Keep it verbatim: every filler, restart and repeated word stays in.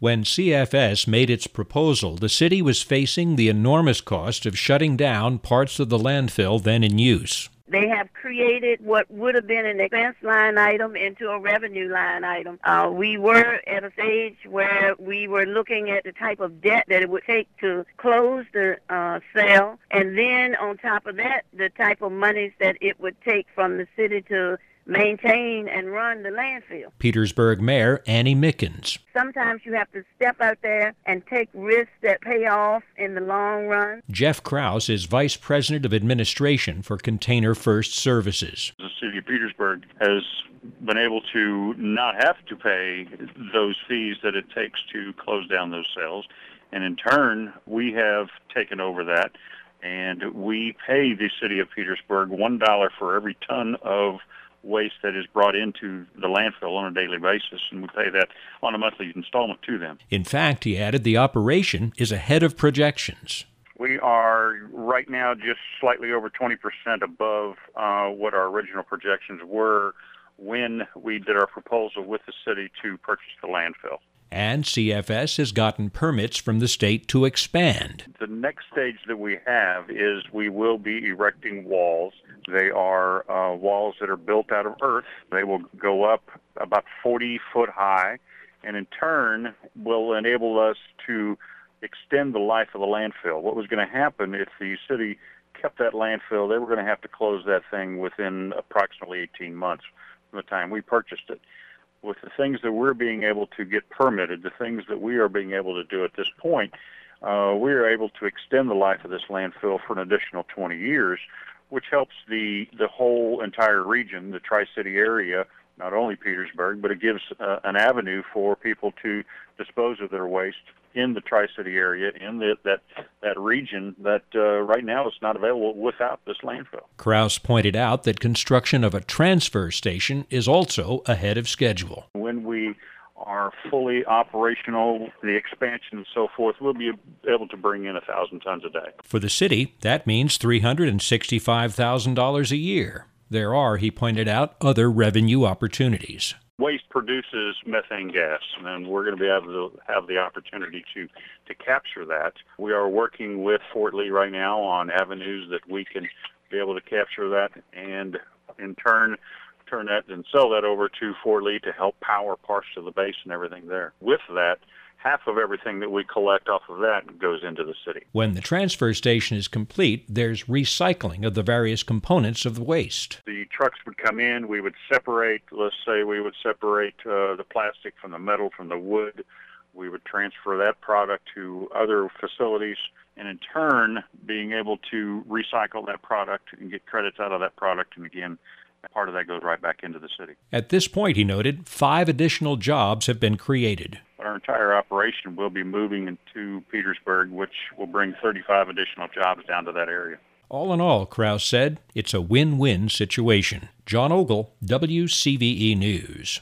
When C F S made its proposal, the city was facing the enormous cost of shutting down parts of the landfill then in use. They have created what would have been an expense line item into a revenue line item. Uh, we were at a stage where we were looking at the type of debt that it would take to close the uh, sale, and then on top of that, the type of monies that it would take from the city to maintain and run the landfill. Petersburg Mayor Annie Mickens. Sometimes you have to step out there and take risks that pay off in the long run. Jeff Krause is Vice President of Administration for Container First Services. The city of Petersburg has been able to not have to pay those fees that it takes to close down those cells, and in turn, we have taken over that, and we pay the city of Petersburg one dollar for every ton of waste that is brought into the landfill on a daily basis, and we pay that on a monthly installment to them. In fact, he added, the operation is ahead of projections. We are right now just slightly over twenty percent above uh, what our original projections were when we did our proposal with the city to purchase the landfill. And C F S has gotten permits from the state to expand. The next stage that we have is we will be erecting walls. They are uh, walls that are built out of earth. They will go up about forty foot high, and in turn will enable us to extend the life of the landfill. What was going to happen if the city kept that landfill, they were going to have to close that thing within approximately eighteen months from the time we purchased it. With the things that we're being able to get permitted, the things that we are being able to do at this point, uh, we are able to extend the life of this landfill for an additional twenty years, which helps the, the whole entire region, the Tri-City area, not only Petersburg, but it gives uh, an avenue for people to dispose of their waste in the Tri-City area, in the, that that region that uh, right now is not available without this landfill. Krause pointed out that construction of a transfer station is also ahead of schedule. When we are fully operational, the expansion and so forth, we'll be able to bring in one thousand tons a day. For the city, that means three hundred sixty-five thousand dollars a year. There are, he pointed out, other revenue opportunities. Waste produces methane gas, and we're going to be able to have the opportunity to, to capture that. We are working with Fort Lee right now on avenues that we can be able to capture that and, in turn, turn that and sell that over to Fort Lee to help power parts of the base and everything there. With that, half of everything that we collect off of that goes into the city. When the transfer station is complete, there's recycling of the various components of the waste. The trucks would come in, we would separate, let's say we would separate uh, the plastic from the metal, from the wood. We would transfer that product to other facilities, and in turn, being able to recycle that product and get credits out of that product, and again, part of that goes right back into the city. At this point, he noted, five additional jobs have been created. Our entire operation will be moving into Petersburg, which will bring thirty-five additional jobs down to that area. All in all, Krause said, it's a win-win situation. John Ogle, W C V E News.